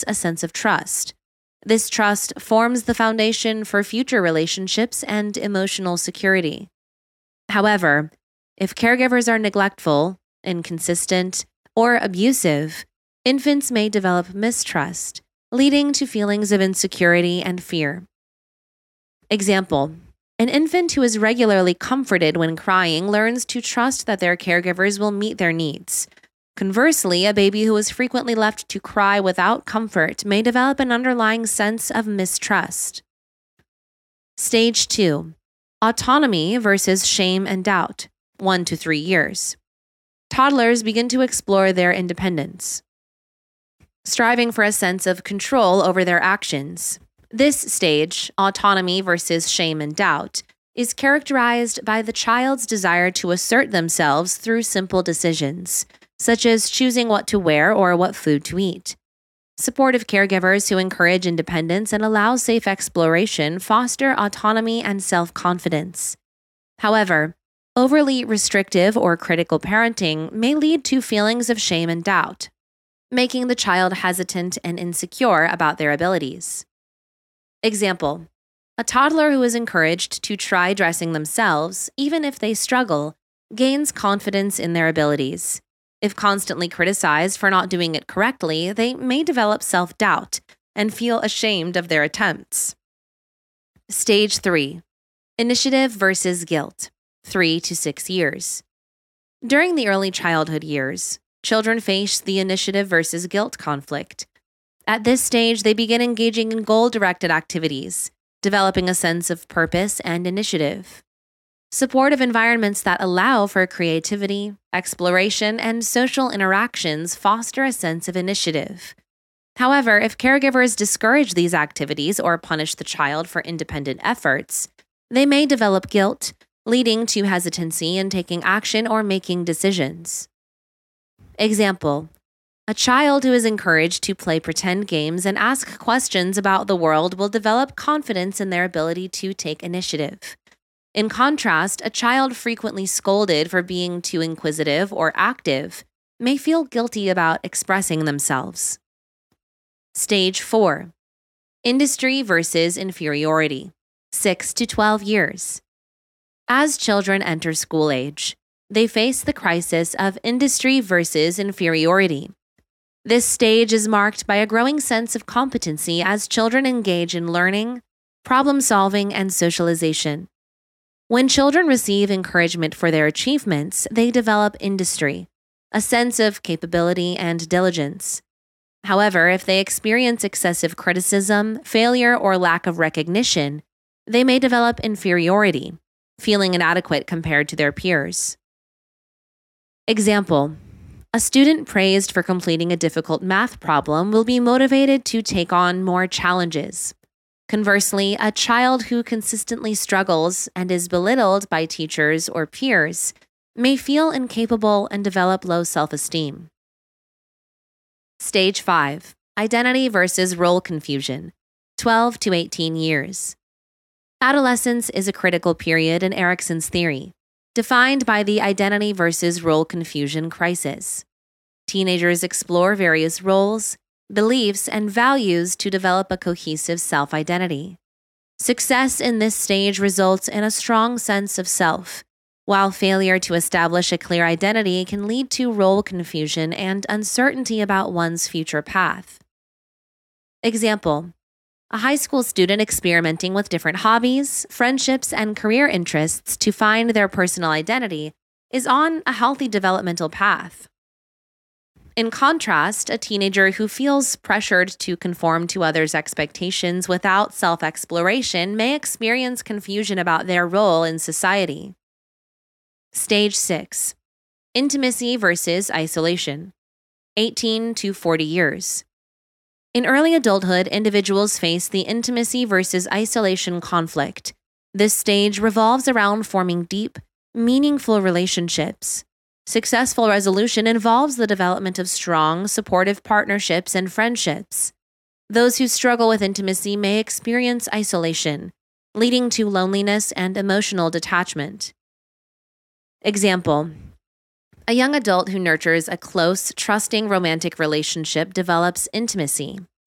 develops a sense of trust. This trust forms the foundation for future relationships and emotional security. However, if caregivers are neglectful, inconsistent, or abusive, infants may develop mistrust, leading to feelings of insecurity and fear. Example: an infant who is regularly comforted when crying learns to trust that their caregivers will meet their needs. Conversely, a baby who is frequently left to cry without comfort may develop an underlying sense of mistrust. Stage 2. Autonomy versus shame and doubt, 1 to 3 years. Toddlers begin to explore their independence, striving for a sense of control over their actions. This stage, autonomy versus shame and doubt, is characterized by the child's desire to assert themselves through simple decisions, such as choosing what to wear or what food to eat. Supportive caregivers who encourage independence and allow safe exploration foster autonomy and self-confidence. However, overly restrictive or critical parenting may lead to feelings of shame and doubt, making the child hesitant and insecure about their abilities. Example: a toddler who is encouraged to try dressing themselves, even if they struggle, gains confidence in their abilities. If constantly criticized for not doing it correctly, they may develop self-doubt and feel ashamed of their attempts. Stage 3. Initiative versus guilt, 3 to 6 years. During the early childhood years, children face the initiative versus guilt conflict. At this stage, they begin engaging in goal-directed activities, developing a sense of purpose and initiative. Supportive environments that allow for creativity, exploration, and social interactions foster a sense of initiative. However, if caregivers discourage these activities or punish the child for independent efforts, they may develop guilt, leading to hesitancy in taking action or making decisions. Example: a child who is encouraged to play pretend games and ask questions about the world will develop confidence in their ability to take initiative. In contrast, a child frequently scolded for being too inquisitive or active may feel guilty about expressing themselves. Stage 4. Industry versus inferiority, 6 to 12 years. As children enter school age, they face the crisis of industry versus inferiority. This stage is marked by a growing sense of competency as children engage in learning, problem-solving, and socialization. When children receive encouragement for their achievements, they develop industry, a sense of capability and diligence. However, if they experience excessive criticism, failure, or lack of recognition, they may develop inferiority, feeling inadequate compared to their peers. Example: a student praised for completing a difficult math problem will be motivated to take on more challenges. Conversely, a child who consistently struggles and is belittled by teachers or peers may feel incapable and develop low self-esteem. Stage 5. Identity versus role confusion, 12 to 18 years. Adolescence is a critical period in Erikson's theory, defined by the identity versus role confusion crisis. Teenagers explore various roles, beliefs, and values to develop a cohesive self-identity. Success in this stage results in a strong sense of self, while failure to establish a clear identity can lead to role confusion and uncertainty about one's future path. Example: a high school student experimenting with different hobbies, friendships, and career interests to find their personal identity is on a healthy developmental path. In contrast, a teenager who feels pressured to conform to others' expectations without self-exploration may experience confusion about their role in society. Stage 6. Intimacy versus isolation, 18 to 40 years. In early adulthood, individuals face the intimacy versus isolation conflict. This stage revolves around forming deep, meaningful relationships. Successful resolution involves the development of strong, supportive partnerships and friendships. Those who struggle with intimacy may experience isolation, leading to loneliness and emotional detachment. Example: a young adult who nurtures a close, trusting romantic relationship develops intimacy,